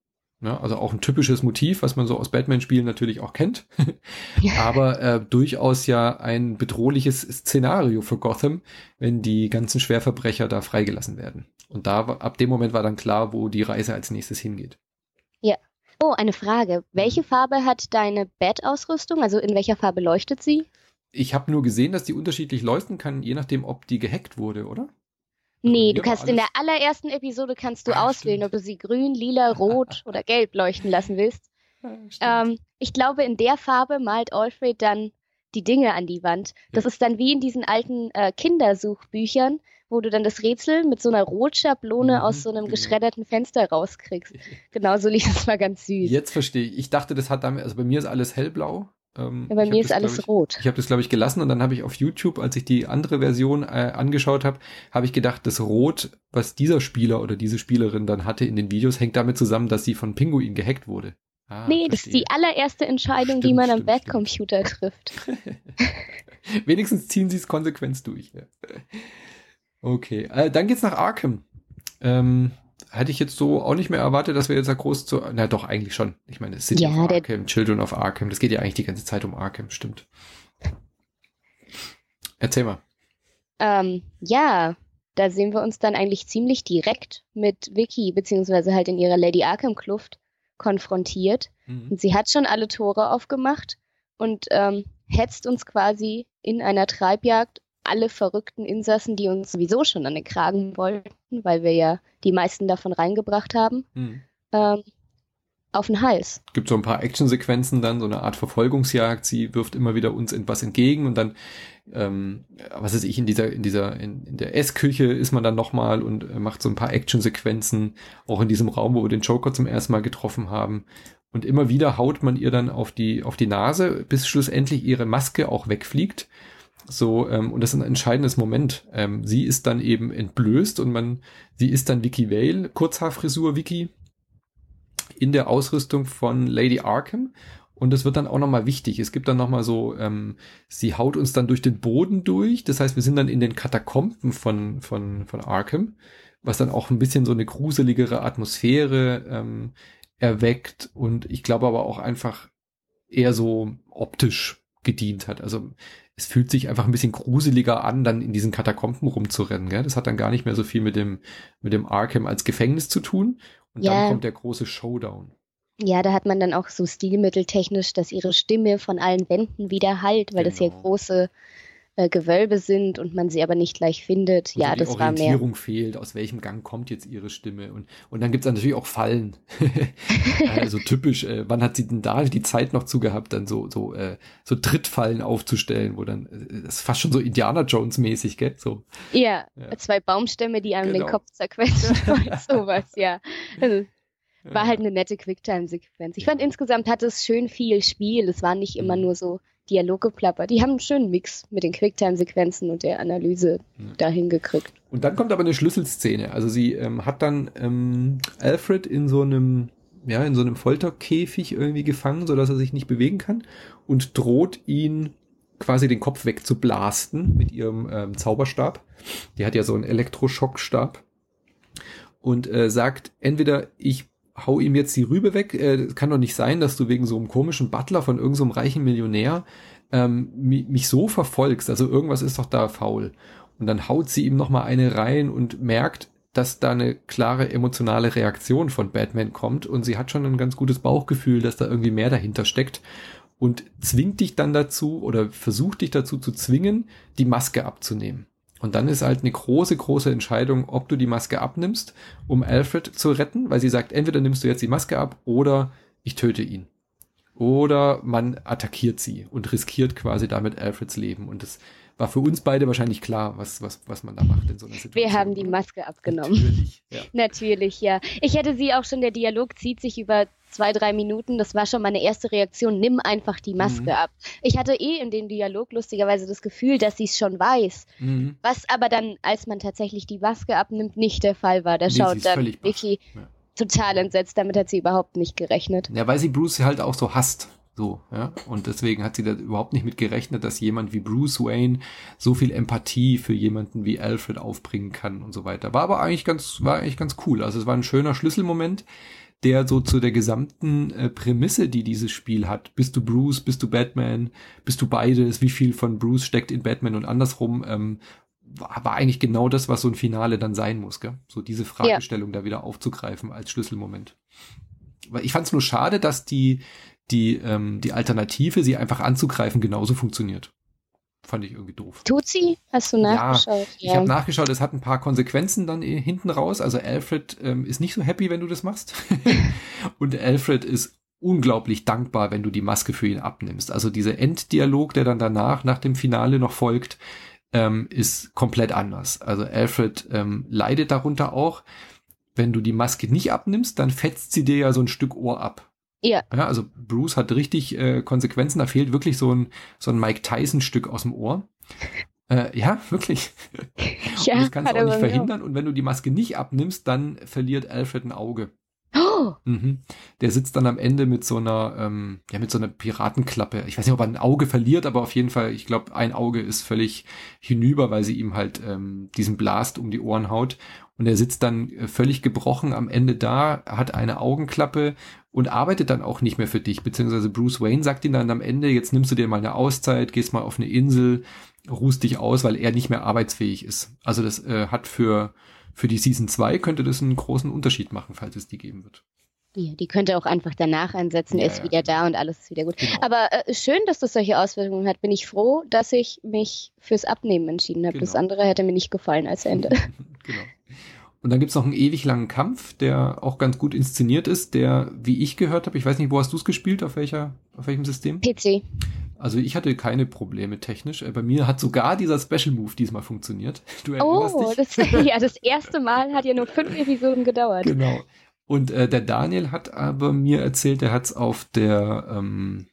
Ne? Also auch ein typisches Motiv, was man so aus Batman-Spielen natürlich auch kennt. Aber äh, durchaus ja ein bedrohliches Szenario für Gotham, wenn die ganzen Schwerverbrecher da freigelassen werden. Und da ab dem Moment war dann klar, wo die Reise als nächstes hingeht. Ja. Oh, eine Frage. Welche Farbe hat deine Bat-Ausrüstung? Also in welcher Farbe leuchtet sie? Ich habe nur gesehen, dass die unterschiedlich leuchten kann, je nachdem, ob die gehackt wurde, oder? Nee, du kannst in der allerersten Episode kannst du ah, auswählen, stimmt. ob du sie grün, lila, rot oder gelb leuchten lassen willst. Ja, ähm, ich glaube, in der Farbe malt Alfred dann die Dinge an die Wand. Das ja. ist dann wie in diesen alten äh, Kindersuchbüchern, wo du dann das Rätsel mit so einer Rotschablone mhm, aus so einem genau. geschredderten Fenster rauskriegst. Genau so lief es, war ganz süß. Jetzt verstehe ich. Ich dachte, das hat damit, also bei mir ist alles hellblau. Ähm, ja, bei mir ist das, alles ich, rot. Ich habe das, glaube ich, gelassen und dann habe ich auf YouTube, als ich die andere Version äh, angeschaut habe, habe ich gedacht, das Rot, was dieser Spieler oder diese Spielerin dann hatte in den Videos, hängt damit zusammen, dass sie von Pinguin gehackt wurde. Ah, nee, verstehe. Das ist die allererste Entscheidung, stimmt, die man am Batcomputer trifft. Wenigstens ziehen sie es konsequent durch. Ja. Okay, äh, dann geht's nach Arkham. Ähm, Hätte ich jetzt so auch nicht mehr erwartet, dass wir jetzt da groß zu... Na doch, eigentlich schon. Ich meine, City ja, of Arkham, Children of Arkham. Das geht ja eigentlich die ganze Zeit um Arkham, stimmt. Erzähl mal. Ähm, ja, da sehen wir uns dann eigentlich ziemlich direkt mit Vicky, beziehungsweise halt in ihrer Lady Arkham-Kluft konfrontiert. Mhm. Und sie hat schon alle Tore aufgemacht und ähm, hetzt uns quasi in einer Treibjagd alle verrückten Insassen, die uns sowieso schon an den Kragen wollten, weil wir ja die meisten davon reingebracht haben, mhm. ähm, auf den Hals. Gibt so ein paar Actionsequenzen dann, so eine Art Verfolgungsjagd. Sie wirft immer wieder uns etwas entgegen und dann, ähm, was weiß ich, in dieser, in dieser, in, in der Essküche ist man dann nochmal und äh, macht so ein paar Actionsequenzen, auch in diesem Raum, wo wir den Joker zum ersten Mal getroffen haben. Und immer wieder haut man ihr dann auf die, auf die Nase, bis schlussendlich ihre Maske auch wegfliegt. So, ähm, und das ist ein entscheidendes Moment. Ähm, sie ist dann eben entblößt und man, sie ist dann Vicky Vale, Kurzhaarfrisur Vicky, in der Ausrüstung von Lady Arkham. Und das wird dann auch nochmal wichtig. Es gibt dann nochmal so, ähm, sie haut uns dann durch den Boden durch. Das heißt, wir sind dann in den Katakomben von, von, von Arkham, was dann auch ein bisschen so eine gruseligere Atmosphäre ähm, erweckt. Und ich glaube aber auch einfach eher so optisch gedient hat. Also es fühlt sich einfach ein bisschen gruseliger an, dann in diesen Katakomben rumzurennen. Gell? Das hat dann gar nicht mehr so viel mit dem, mit dem Arkham als Gefängnis zu tun. Und ja. dann kommt der große Showdown. Ja, da hat man dann auch so stilmitteltechnisch, dass ihre Stimme von allen Wänden wieder hallt, weil genau. das ja große äh, Gewölbe sind und man sie aber nicht gleich findet. Und ja, das war mehr. Die Orientierung fehlt, aus welchem Gang kommt jetzt ihre Stimme. Und, und dann gibt's natürlich auch Fallen. Also typisch, äh, wann hat sie denn da die Zeit noch zugehabt, dann so, so, äh, so Trittfallen aufzustellen, wo dann, äh, das ist fast schon so Indiana Jones mäßig, gell? So. Ja, ja, zwei Baumstämme, die einem genau. den Kopf zerquetschen und sowas, ja. Also, war halt eine nette Quicktime-Sequenz. Ich fand insgesamt hat es schön viel Spiel. Es war nicht immer nur so Dialoggeplapper. Die haben einen schönen Mix mit den Quicktime-Sequenzen und der Analyse ja. dahin gekriegt. Und dann kommt aber eine Schlüsselszene. Also sie ähm, hat dann ähm, Alfred in so einem ja in so einem Folterkäfig irgendwie gefangen, sodass er sich nicht bewegen kann und droht ihn quasi den Kopf wegzublasten mit ihrem ähm, Zauberstab. Die hat ja so einen Elektroschockstab und äh, sagt entweder ich hau ihm jetzt die Rübe weg. Äh, kann doch nicht sein, dass du wegen so einem komischen Butler von irgendeinem so reichen Millionär ähm, mich, mich so verfolgst. Also irgendwas ist doch da faul. Und dann haut sie ihm nochmal eine rein und merkt, dass da eine klare emotionale Reaktion von Batman kommt. Und sie hat schon ein ganz gutes Bauchgefühl, dass da irgendwie mehr dahinter steckt. Und zwingt dich dann dazu oder versucht dich dazu zu zwingen, die Maske abzunehmen. Und dann ist halt eine große, große Entscheidung, ob du die Maske abnimmst, um Alfred zu retten, weil sie sagt, entweder nimmst du jetzt die Maske ab oder ich töte ihn. Oder man attackiert sie und riskiert quasi damit Alfreds Leben. Und das war für uns beide wahrscheinlich klar, was, was, was man da macht in so einer Situation. Wir haben die Maske abgenommen. Natürlich, ja. Natürlich, ja. Ich hätte sie auch schon, der Dialog zieht sich über zwei, drei Minuten. Das war schon meine erste Reaktion. Nimm einfach die Maske mhm. ab. Ich hatte eh in dem Dialog lustigerweise das Gefühl, dass sie es schon weiß. Mhm. Was aber dann, als man tatsächlich die Maske abnimmt, nicht der Fall war. Da nee, schaut dann Vicky ja. total entsetzt. Damit hat sie überhaupt nicht gerechnet. Ja, weil sie Bruce halt auch so hasst. So, ja. Und deswegen hat sie da überhaupt nicht mit gerechnet, dass jemand wie Bruce Wayne so viel Empathie für jemanden wie Alfred aufbringen kann und so weiter. War aber eigentlich ganz, war eigentlich ganz cool. Also es war ein schöner Schlüsselmoment, der so zu der gesamten äh, Prämisse, die dieses Spiel hat. Bist du Bruce, bist du Batman, bist du beides, wie viel von Bruce steckt in Batman und andersrum, ähm, war, war eigentlich genau das, was so ein Finale dann sein muss, gell? So diese Fragestellung ja. da wieder aufzugreifen als Schlüsselmoment. Weil ich fand es nur schade, dass die, die, ähm, die Alternative, sie einfach anzugreifen, genauso funktioniert. Fand ich irgendwie doof. Tut sie? Hast du nachgeschaut? Ja, ich ja. habe nachgeschaut, es hat ein paar Konsequenzen dann hinten raus. Also Alfred ähm, ist nicht so happy, wenn du das machst. Und Alfred ist unglaublich dankbar, wenn du die Maske für ihn abnimmst. Also dieser Enddialog, der dann danach, nach dem Finale noch folgt, ähm, ist komplett anders. Also Alfred ähm, leidet darunter auch. Wenn du die Maske nicht abnimmst, dann fetzt sie dir ja so ein Stück Ohr ab. Ja. ja. Also Bruce hat richtig äh, Konsequenzen. Da fehlt wirklich so ein so ein Mike Tyson-Stück aus dem Ohr. Äh, ja, wirklich. Ja, und das kannst du auch nicht verhindern. Auch. Und wenn du die Maske nicht abnimmst, dann verliert Alfred ein Auge. Oh. Mhm. Der sitzt dann am Ende mit so einer, ähm, ja, mit so einer Piratenklappe. Ich weiß nicht, ob er ein Auge verliert, aber auf jeden Fall, ich glaube, ein Auge ist völlig hinüber, weil sie ihm halt ähm, diesen Blast um die Ohren haut. Und er sitzt dann äh, völlig gebrochen am Ende da, hat eine Augenklappe und arbeitet dann auch nicht mehr für dich. Beziehungsweise Bruce Wayne sagt ihm dann am Ende, jetzt nimmst du dir mal eine Auszeit, gehst mal auf eine Insel, ruhst dich aus, weil er nicht mehr arbeitsfähig ist. Also das äh, hat für Für die Season zwei könnte das einen großen Unterschied machen, falls es die geben wird. Ja, die könnte auch einfach danach einsetzen, ja, er ist ja, wieder genau. da und alles ist wieder gut. Genau. Aber äh, schön, dass das solche Auswirkungen hat. Bin ich froh, dass ich mich fürs Abnehmen entschieden habe. Genau. Das andere hätte mir nicht gefallen als Ende. Genau. Und dann gibt's noch einen ewig langen Kampf, der auch ganz gut inszeniert ist, der, wie ich gehört habe, ich weiß nicht, wo hast du es gespielt, auf welcher, auf welchem System? P C. Also ich hatte keine Probleme technisch. Bei mir hat sogar dieser Special Move diesmal funktioniert. Du erinnerst oh, dich? Das, ja, das erste Mal hat ja nur fünf Episoden gedauert. Genau. Und äh, der Daniel hat aber mir erzählt, er hat's auf der ähm,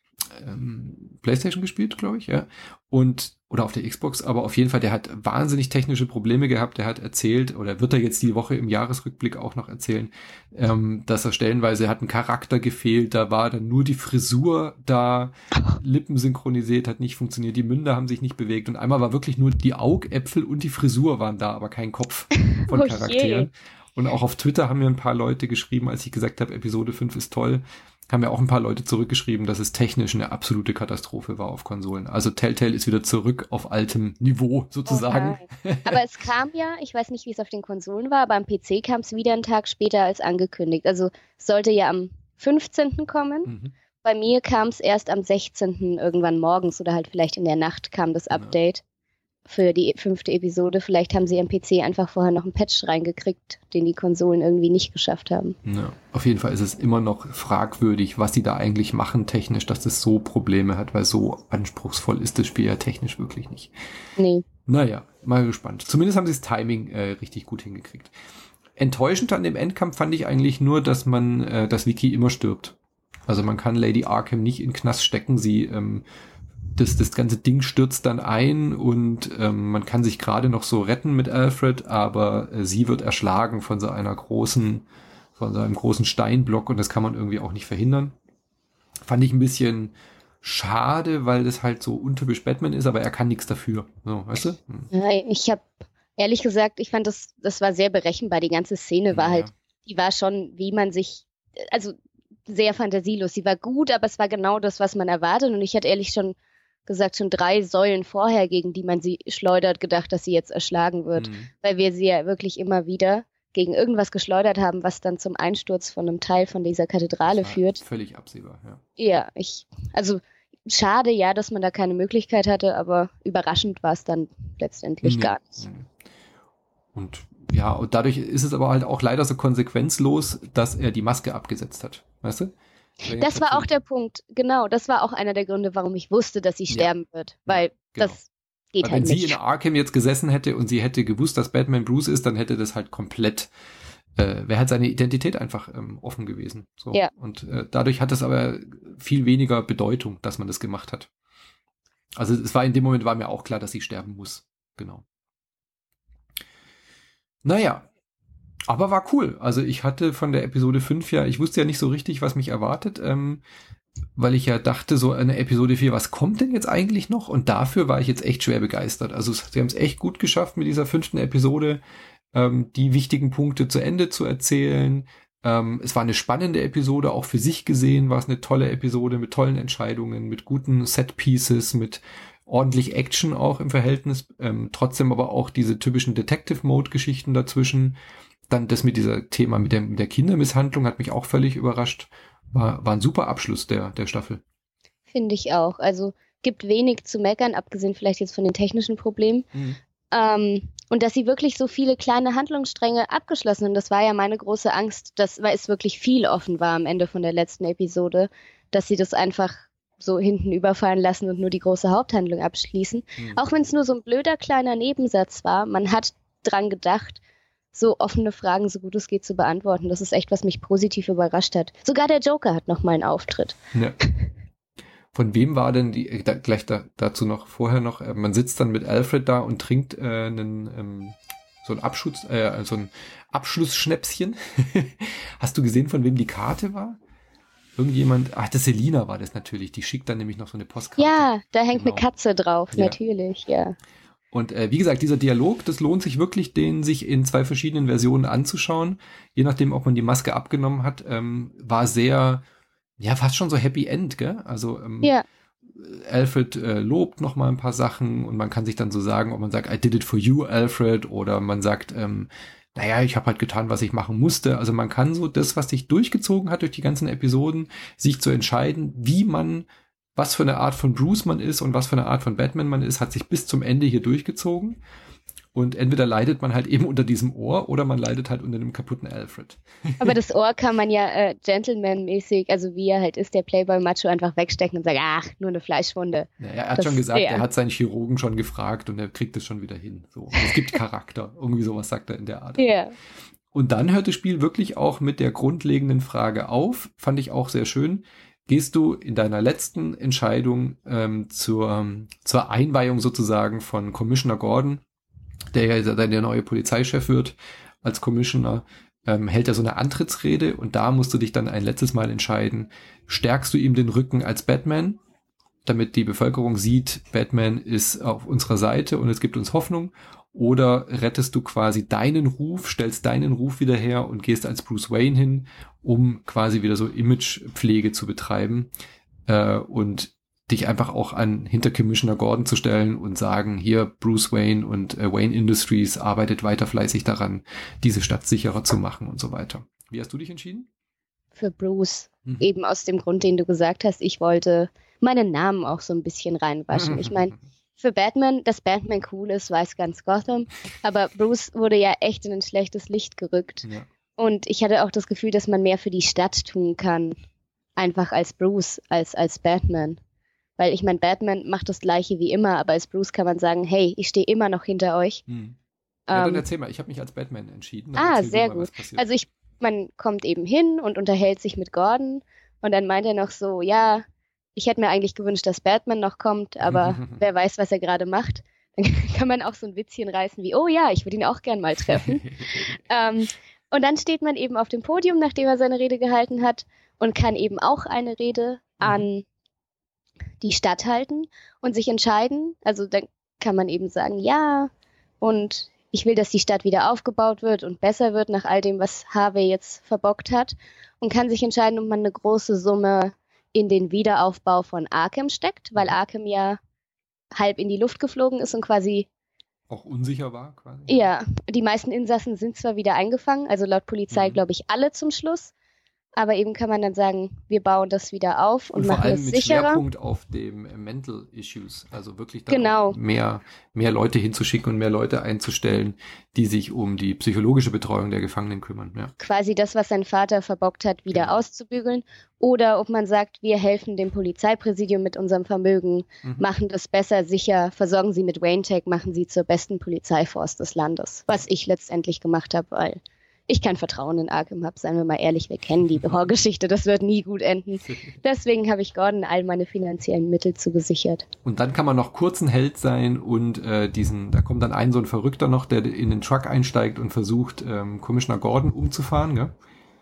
ähm, PlayStation gespielt, glaube ich, ja. Und oder auf der Xbox, aber auf jeden Fall, der hat wahnsinnig technische Probleme gehabt. Der hat erzählt, oder wird er jetzt die Woche im Jahresrückblick auch noch erzählen, ähm, dass er stellenweise hat ein Charakter gefehlt, da war dann nur die Frisur da, Lippen synchronisiert, hat nicht funktioniert, die Münder haben sich nicht bewegt und einmal war wirklich nur die Augäpfel und die Frisur waren da, aber kein Kopf von oh Charakteren. Je. Und auch auf Twitter haben mir ein paar Leute geschrieben, als ich gesagt habe, Episode fünf ist toll, haben ja auch ein paar Leute zurückgeschrieben, dass es technisch eine absolute Katastrophe war auf Konsolen. Also Telltale ist wieder zurück auf altem Niveau sozusagen. Oh aber es kam ja, ich weiß nicht, wie es auf den Konsolen war, aber am P C kam es wieder einen Tag später als angekündigt. Also es sollte ja am fünfzehnten kommen. Mhm. Bei mir kam es erst am sechzehnten irgendwann morgens oder halt vielleicht in der Nacht kam das Update. Ja. Für die fünfte Episode. Vielleicht haben sie am P C einfach vorher noch einen Patch reingekriegt, den die Konsolen irgendwie nicht geschafft haben. Ja, auf jeden Fall ist es immer noch fragwürdig, was sie da eigentlich machen technisch, dass es so Probleme hat, weil so anspruchsvoll ist das Spiel ja technisch wirklich nicht. Nee. Naja, mal gespannt. Zumindest haben sie das Timing äh, richtig gut hingekriegt. Enttäuschend an dem Endkampf fand ich eigentlich nur, dass man, äh, dass Vicky immer stirbt. Also man kann Lady Arkham nicht in den Knast stecken, sie ähm, Das, das ganze Ding stürzt dann ein und ähm, man kann sich gerade noch so retten mit Alfred, aber äh, sie wird erschlagen von so einer großen, von so einem großen Steinblock und das kann man irgendwie auch nicht verhindern. Fand ich ein bisschen schade, weil das halt so untypisch Batman ist, aber er kann nichts dafür. So, weißt du? Hm. Ja, ich habe ehrlich gesagt, ich fand das, das war sehr berechenbar. Die ganze Szene war ja. halt, die war schon, wie man sich, also sehr fantasielos. Sie war gut, aber es war genau das, was man erwartet und ich hatte ehrlich schon gesagt, schon drei Säulen vorher, gegen die man sie schleudert, gedacht, dass sie jetzt erschlagen wird, mhm. weil wir sie ja wirklich immer wieder gegen irgendwas geschleudert haben, was dann zum Einsturz von einem Teil von dieser Kathedrale führt. Völlig absehbar, ja. Ja, ich, also schade, ja, dass man da keine Möglichkeit hatte, aber überraschend war es dann letztendlich mhm. gar nicht. Und ja, und dadurch ist es aber halt auch leider so konsequenzlos, dass er die Maske abgesetzt hat, weißt du? Das war auch der Punkt, genau, das war auch einer der Gründe, warum ich wusste, dass sie ja. sterben wird, weil genau. das geht weil halt wenn nicht. Wenn sie in Arkham jetzt gesessen hätte und sie hätte gewusst, dass Batman Bruce ist, dann hätte das halt komplett, äh, wäre halt seine Identität einfach ähm, offen gewesen. So. Ja. Und äh, dadurch hat es aber viel weniger Bedeutung, dass man das gemacht hat. Also es war in dem Moment war mir auch klar, dass sie sterben muss. Genau. Naja. Aber war cool. Also ich hatte von der Episode fünf ja, ich wusste ja nicht so richtig, was mich erwartet, ähm, weil ich ja dachte, so eine Episode vier, was kommt denn jetzt eigentlich noch? Und dafür war ich jetzt echt schwer begeistert. Also sie haben es echt gut geschafft, mit dieser fünften Episode ähm, die wichtigen Punkte zu Ende zu erzählen. Ähm, es war eine spannende Episode, auch für sich gesehen war es eine tolle Episode mit tollen Entscheidungen, mit guten Set-Pieces, mit ordentlich Action auch im Verhältnis, ähm, trotzdem aber auch diese typischen Detective-Mode-Geschichten dazwischen. Dann das mit dieser Thema mit der, mit der Kindermisshandlung hat mich auch völlig überrascht. War, war ein super Abschluss der, der Staffel. Finde ich auch. Also gibt wenig zu meckern, abgesehen vielleicht jetzt von den technischen Problemen. Mhm. Ähm, und dass sie wirklich so viele kleine Handlungsstränge abgeschlossen haben, das war ja meine große Angst, dass, weil es wirklich viel offen war am Ende von der letzten Episode, dass sie das einfach so hinten überfallen lassen und nur die große Haupthandlung abschließen. Mhm. Auch wenn es nur so ein blöder kleiner Nebensatz war, man hat dran gedacht, so offene Fragen so gut es geht zu beantworten. Das ist echt, was mich positiv überrascht hat. Sogar der Joker hat noch mal einen Auftritt. Ja. Von wem war denn die, da, gleich da, dazu noch, vorher noch, äh, man sitzt dann mit Alfred da und trinkt äh, einen, ähm, so ein Abschutz, äh, so ein Abschlussschnäpschen. Hast du gesehen, von wem die Karte war? Irgendjemand, ach, das Selina war das natürlich, die schickt dann nämlich noch so eine Postkarte. Ja, da hängt genau. eine Katze drauf, ja. natürlich, ja. Und äh, wie gesagt, dieser Dialog, das lohnt sich wirklich, den sich in zwei verschiedenen Versionen anzuschauen. Je nachdem, ob man die Maske abgenommen hat, ähm, war sehr, ja, fast schon so Happy End, gell? Also ähm, ja. Alfred äh, lobt noch mal ein paar Sachen und man kann sich dann so sagen, ob man sagt, I did it for you, Alfred, oder man sagt, ähm, naja, ich habe halt getan, was ich machen musste. Also man kann so das, was sich durchgezogen hat durch die ganzen Episoden, sich zu entscheiden, wie man, was für eine Art von Bruce man ist und was für eine Art von Batman man ist, hat sich bis zum Ende hier durchgezogen. Und entweder leidet man halt eben unter diesem Ohr oder man leidet halt unter einem kaputten Alfred. Aber das Ohr kann man ja äh, Gentleman-mäßig, also wie er halt ist, der Playboy-Macho, einfach wegstecken und sagen, ach, nur eine Fleischwunde. Ja, er hat das, schon gesagt, ja. er hat seinen Chirurgen schon gefragt und er kriegt es schon wieder hin. So. Es gibt Charakter. Irgendwie sowas sagt er in der Art. Ja. Und dann hört das Spiel wirklich auch mit der grundlegenden Frage auf. Fand ich auch sehr schön. Gehst du in deiner letzten Entscheidung ähm, zur, zur Einweihung sozusagen von Commissioner Gordon, der ja dann der neue Polizeichef wird als Commissioner, ähm, hält er so eine Antrittsrede und da musst du dich dann ein letztes Mal entscheiden, stärkst du ihm den Rücken als Batman, damit die Bevölkerung sieht, Batman ist auf unserer Seite und es gibt uns Hoffnung, oder rettest du quasi deinen Ruf, stellst deinen Ruf wieder her und gehst als Bruce Wayne hin, um quasi wieder so Imagepflege zu betreiben äh, und dich einfach auch an hinter Commissioner Gordon zu stellen und sagen, hier Bruce Wayne und äh, Wayne Industries arbeitet weiter fleißig daran, diese Stadt sicherer zu machen und so weiter. Wie hast du dich entschieden? Für Bruce. Mhm. Eben aus dem Grund, den du gesagt hast, ich wollte meinen Namen auch so ein bisschen reinwaschen. Ich meine, für Batman, dass Batman cool ist, weiß ganz Gotham, aber Bruce wurde ja echt in ein schlechtes Licht gerückt. Ja. Und ich hatte auch das Gefühl, dass man mehr für die Stadt tun kann, einfach als Bruce, als als Batman. Weil ich meine, Batman macht das Gleiche wie immer, aber als Bruce kann man sagen, hey, ich stehe immer noch hinter euch. Hm. Ja, dann erzähl mal, ich habe mich als Batman entschieden. Dann ah, sehr mal, gut. Also ich, man kommt eben hin und unterhält sich mit Gordon und dann meint er noch so, ja, ich hätte mir eigentlich gewünscht, dass Batman noch kommt, aber wer weiß, was er gerade macht. Dann kann man auch so ein Witzchen reißen wie, oh ja, ich würde ihn auch gern mal treffen. ähm, und dann steht man eben auf dem Podium, nachdem er seine Rede gehalten hat und kann eben auch eine Rede mhm. an die Stadt halten und sich entscheiden. Also dann kann man eben sagen, ja, und ich will, dass die Stadt wieder aufgebaut wird und besser wird nach all dem, was Harvey jetzt verbockt hat, und kann sich entscheiden, ob man eine große Summe in den Wiederaufbau von Arkham steckt, weil Arkham ja halb in die Luft geflogen ist und quasi auch unsicher war quasi. Ja, die meisten Insassen sind zwar wieder eingefangen, also laut Polizei mhm. glaube ich alle zum Schluss, aber eben kann man dann sagen, wir bauen das wieder auf und, und machen es sicherer. Vor allem mit Schwerpunkt auf dem Mental Issues, also wirklich da genau. mehr, mehr Leute hinzuschicken und mehr Leute einzustellen, die sich um die psychologische Betreuung der Gefangenen kümmern. Ja. Quasi das, was sein Vater verbockt hat, wieder genau. auszubügeln. Oder ob man sagt, wir helfen dem Polizeipräsidium mit unserem Vermögen, mhm. machen das besser, sicher, versorgen sie mit Wayne Tech, machen sie zur besten Polizeiforce des Landes. Was ich letztendlich gemacht habe, weil ich kein Vertrauen in Arkham habe, seien wir mal ehrlich, wir kennen die Horrorgeschichte, das wird nie gut enden. Deswegen habe ich Gordon all meine finanziellen Mittel zugesichert. Und dann kann man noch kurz ein Held sein und äh, diesen, da kommt dann ein so ein Verrückter noch, der in den Truck einsteigt und versucht, ähm, Commissioner Gordon umzufahren, gell?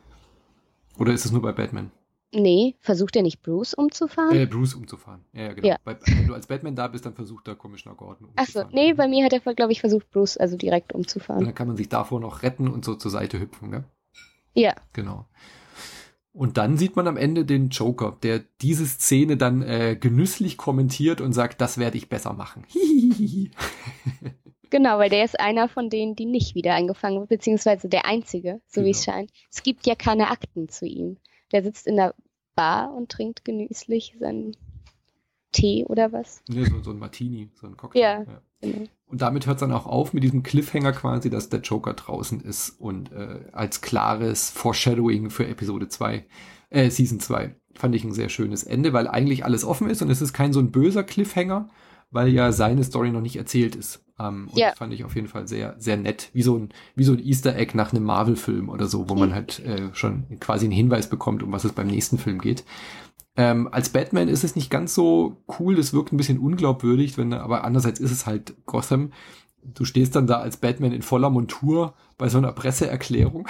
Oder ist es nur bei Batman? Nee, versucht er nicht Bruce umzufahren? Äh, Bruce umzufahren, ja, ja genau. Ja. Bei, wenn du als Batman da bist, dann versucht der Commissioner Gordon umzufahren. Achso, nee, bei mir hat er, glaube ich, versucht, Bruce also direkt umzufahren. Und dann kann man sich davor noch retten und so zur Seite hüpfen, gell? Ja. Genau. Und dann sieht man am Ende den Joker, der diese Szene dann äh, genüsslich kommentiert und sagt, das werde ich besser machen. Genau, weil der ist einer von denen, die nicht wieder eingefangen wird, beziehungsweise der einzige, so genau. Wie es scheint. Es gibt ja keine Akten zu ihm. Der sitzt in der Bar und trinkt genüsslich seinen Tee oder was. Ja, so, so ein Martini, so ein Cocktail. Ja, ja. Genau. Und damit hört es dann auch auf mit diesem Cliffhanger quasi, dass der Joker draußen ist und äh, als klares Foreshadowing für Episode zwei, äh, Season zwei. Fand ich ein sehr schönes Ende, weil eigentlich alles offen ist und es ist kein so ein böser Cliffhanger, weil ja seine Story noch nicht erzählt ist. Um, und ja. das fand ich auf jeden Fall sehr, sehr nett. Wie so ein, wie so ein Easter Egg nach einem Marvel-Film oder so, wo man halt äh, schon quasi einen Hinweis bekommt, um was es beim nächsten Film geht. Ähm, als Batman ist es nicht ganz so cool, das wirkt ein bisschen unglaubwürdig, wenn, aber andererseits ist es halt Gotham. Du stehst dann da als Batman in voller Montur bei so einer Presseerklärung.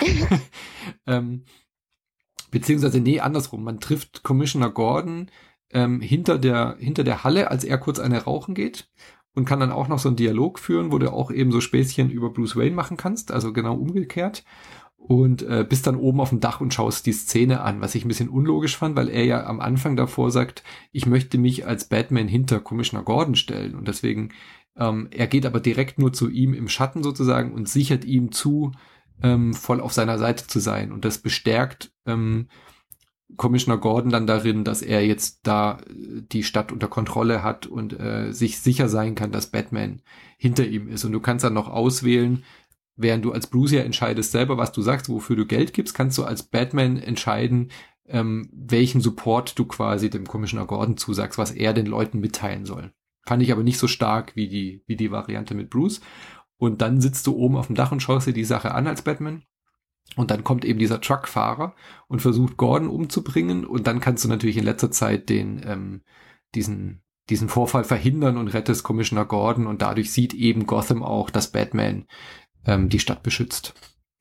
ähm, beziehungsweise, nee, andersrum. Man trifft Commissioner Gordon ähm, hinter der, hinter der Halle, als er kurz eine rauchen geht. Und kann dann auch noch so einen Dialog führen, wo du auch eben so Späßchen über Bruce Wayne machen kannst, also genau umgekehrt. Und äh, bist dann oben auf dem Dach und schaust die Szene an, was ich ein bisschen unlogisch fand, weil er ja am Anfang davor sagt, ich möchte mich als Batman hinter Commissioner Gordon stellen. Und deswegen, ähm, er geht aber direkt nur zu ihm im Schatten sozusagen und sichert ihm zu, ähm, voll auf seiner Seite zu sein. Und das bestärkt ähm, Commissioner Gordon dann darin, dass er jetzt da die Stadt unter Kontrolle hat und äh, sich sicher sein kann, dass Batman hinter ihm ist. Und du kannst dann noch auswählen, während du als Bruce ja entscheidest selber, was du sagst, wofür du Geld gibst, kannst du als Batman entscheiden, ähm, welchen Support du quasi dem Commissioner Gordon zusagst, was er den Leuten mitteilen soll. Fand ich aber nicht so stark wie die, wie die Variante mit Bruce. Und dann sitzt du oben auf dem Dach und schaust dir die Sache an als Batman. Und dann kommt eben dieser Truckfahrer und versucht Gordon umzubringen. Und dann kannst du natürlich in letzter Zeit den ähm, diesen diesen Vorfall verhindern und rettest Commissioner Gordon. Und dadurch sieht eben Gotham auch, dass Batman ähm, die Stadt beschützt.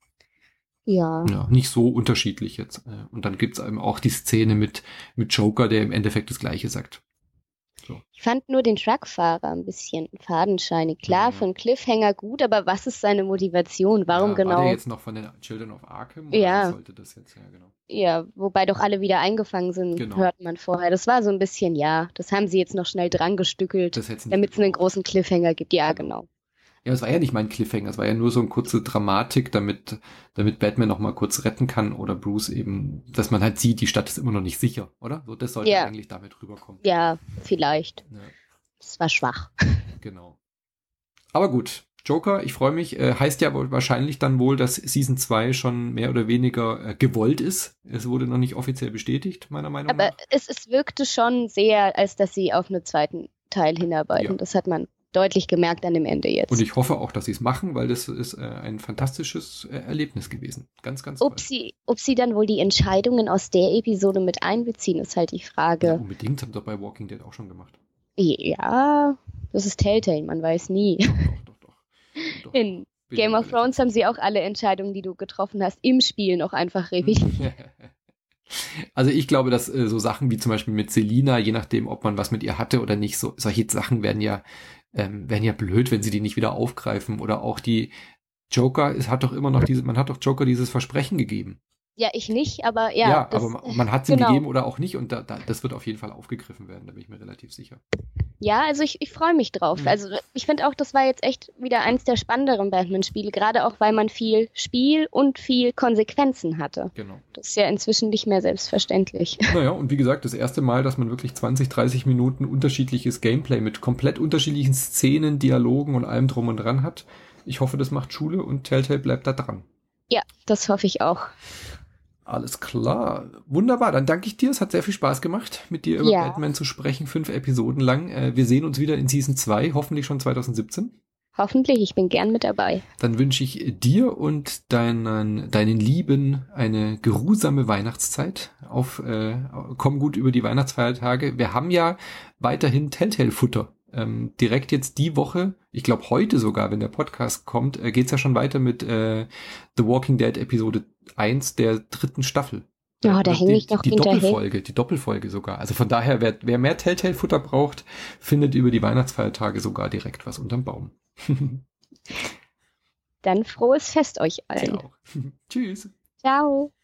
Ja. Ja, nicht so unterschiedlich jetzt. Und dann gibt's eben auch die Szene mit mit Joker, der im Endeffekt das Gleiche sagt. So. Ich fand nur den Truckfahrer ein bisschen fadenscheinig. Klar, ja. Für einen Cliffhanger gut, aber was ist seine Motivation? Warum ja, genau? War der jetzt noch von den Children of Arkham? Oder ja. sollte das jetzt, ja, genau. Ja, wobei doch alle wieder eingefangen sind, genau. Hört man vorher. Das war so ein bisschen, ja, das haben sie jetzt noch schnell dran gestückelt, damit es einen großen Cliffhanger gibt. Ja, genau. genau. Ja, es war ja nicht mein Cliffhanger, es war ja nur so eine kurze Dramatik, damit damit Batman noch mal kurz retten kann oder Bruce eben, dass man halt sieht, die Stadt ist immer noch nicht sicher, oder? So, das sollte ja. eigentlich damit rüberkommen. Ja, vielleicht. Ja. Das war schwach. Genau. Aber gut, Joker, ich freue mich, äh, heißt ja wahrscheinlich dann wohl, dass Season zwei schon mehr oder weniger äh, gewollt ist. Es wurde noch nicht offiziell bestätigt, meiner Meinung Aber nach. Aber es, es wirkte schon sehr, als dass sie auf einen zweiten Teil hinarbeiten. Ja. Das hat man deutlich gemerkt an dem Ende jetzt. Und ich hoffe auch, dass sie es machen, weil das ist äh, ein fantastisches äh, Erlebnis gewesen. Ganz, ganz ob toll. Sie, ob sie dann wohl die Entscheidungen aus der Episode mit einbeziehen, ist halt die Frage. Ja, unbedingt, haben sie doch bei Walking Dead auch schon gemacht. Ja, das ist Telltale, man weiß nie. Doch, doch, doch. doch. In Bin Game of Thrones haben sie auch alle Entscheidungen, die du getroffen hast, im Spiel noch einfach revidiert. Also ich glaube, dass äh, so Sachen wie zum Beispiel mit Selina, je nachdem, ob man was mit ihr hatte oder nicht, so solche Sachen werden ja ähm, werden ja blöd, wenn sie die nicht wieder aufgreifen. Oder auch die Joker, es hat doch immer noch diese, man hat doch Joker dieses Versprechen gegeben. Ja, ich nicht, aber ja. Ja, das, aber man, man hat es ihm genau. gegeben oder auch nicht und da, da, das wird auf jeden Fall aufgegriffen werden, da bin ich mir relativ sicher. Ja, also ich, ich freue mich drauf. Mhm. Also ich finde auch, das war jetzt echt wieder eins der spannenderen Batman-Spiele, gerade auch, weil man viel Spiel und viel Konsequenzen hatte. Genau. Das ist ja inzwischen nicht mehr selbstverständlich. Naja, und wie gesagt, das erste Mal, dass man wirklich zwanzig, dreißig Minuten unterschiedliches Gameplay mit komplett unterschiedlichen Szenen, Dialogen und allem drum und dran hat. Ich hoffe, das macht Schule und Telltale bleibt da dran. Ja, das hoffe ich auch. Alles klar. Wunderbar. Dann danke ich dir. Es hat sehr viel Spaß gemacht, mit dir über ja. Batman zu sprechen. Fünf Episoden lang. Äh, wir sehen uns wieder in Season zwei, hoffentlich schon zwanzig siebzehn. Hoffentlich. Ich bin gern mit dabei. Dann wünsche ich dir und deinen, deinen Lieben eine geruhsame Weihnachtszeit. Auf, äh, komm gut über die Weihnachtsfeiertage. Wir haben ja weiterhin Telltale-Futter. Ähm, direkt jetzt die Woche, ich glaube heute sogar, wenn der Podcast kommt, äh, geht's ja schon weiter mit äh, The Walking Dead Episode eins der dritten Staffel. Ja, oh, da hänge ich noch die hinterher. Doppelfolge, die Doppelfolge sogar. Also von daher, wer, wer mehr Telltale-Futter braucht, findet über die Weihnachtsfeiertage sogar direkt was unterm Baum. Dann frohes Fest euch allen. Dir auch. Tschüss. Ciao.